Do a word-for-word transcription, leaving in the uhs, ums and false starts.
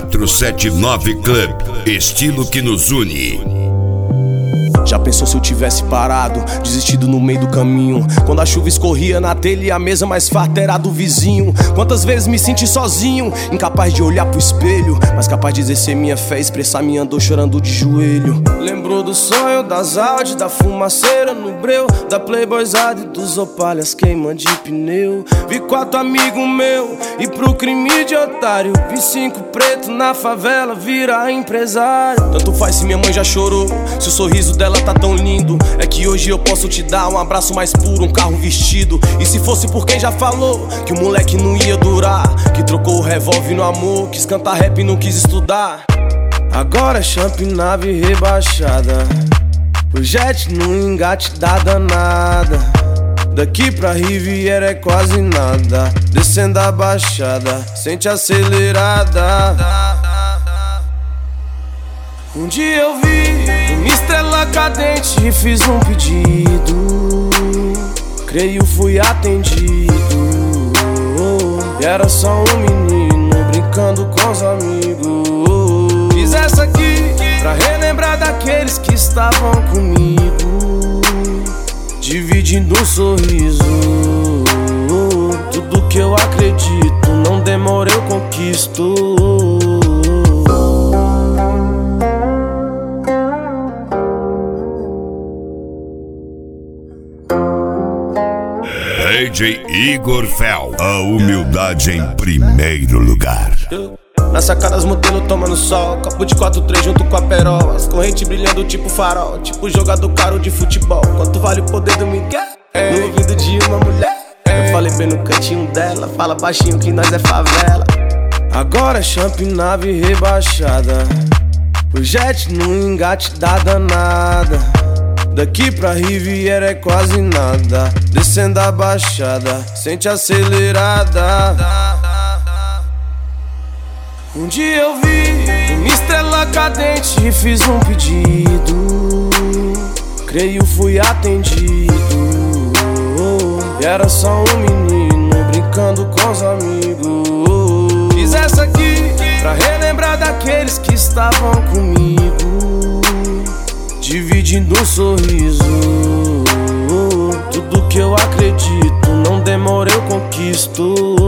quatro sete nove Club, estilo que nos une. Já pensou se eu tivesse parado, desistido no meio do caminho? Quando a chuva escorria na telha e a mesa mais farta era do vizinho. Quantas vezes me senti sozinho, incapaz de olhar pro espelho, mas capaz de exercer minha fé, expressar minha dor chorando de joelho. Lembrou do sonho, das Audi, da fumaceira no breu, da playboyzada e dos opalhas queima de pneu. Vi quatro amigos meu e pro crime de otário, vi cinco pretos na favela virar empresário. Tanto faz se minha mãe já chorou, se o sorriso dela tá tão lindo. É que hoje eu posso te dar um abraço mais puro, um carro vestido. E se fosse por quem já falou que o moleque não ia durar, que trocou o revólver no amor, quis cantar rap e não quis estudar. Agora é champ nave rebaixada, o jet no engate dá danada. Daqui pra Riviera é quase nada, descendo a baixada, sente acelerada. Um dia eu vi uma estrela cadente e fiz um pedido, creio fui atendido. E era só um menino brincando com os amigos. Fiz essa aqui pra relembrar daqueles que estavam comigo, dividindo um sorriso. Tudo que eu acredito, não demora eu conquisto. D J Igor Fel, a humildade em primeiro lugar. Na sacada as modelos tomando sol, copo de quatro três junto com a perola, as correntes brilhando tipo farol, tipo jogador caro de futebol. Quanto vale o poder do Miguel? É. No ouvido de uma mulher. É. Eu falei bem no cantinho dela, fala baixinho que nós é favela. Agora é champ nave rebaixada, o jet no engate dá danada. Daqui pra Riviera é quase nada, descendo a baixada, sente acelerada. Um dia eu vi uma estrela cadente e fiz um pedido, creio fui atendido. E era só um menino brincando com os amigos. Fiz essa aqui pra relembrar daqueles que estavam comigo, dividindo um sorriso. Tudo que eu acredito, não demora eu conquisto.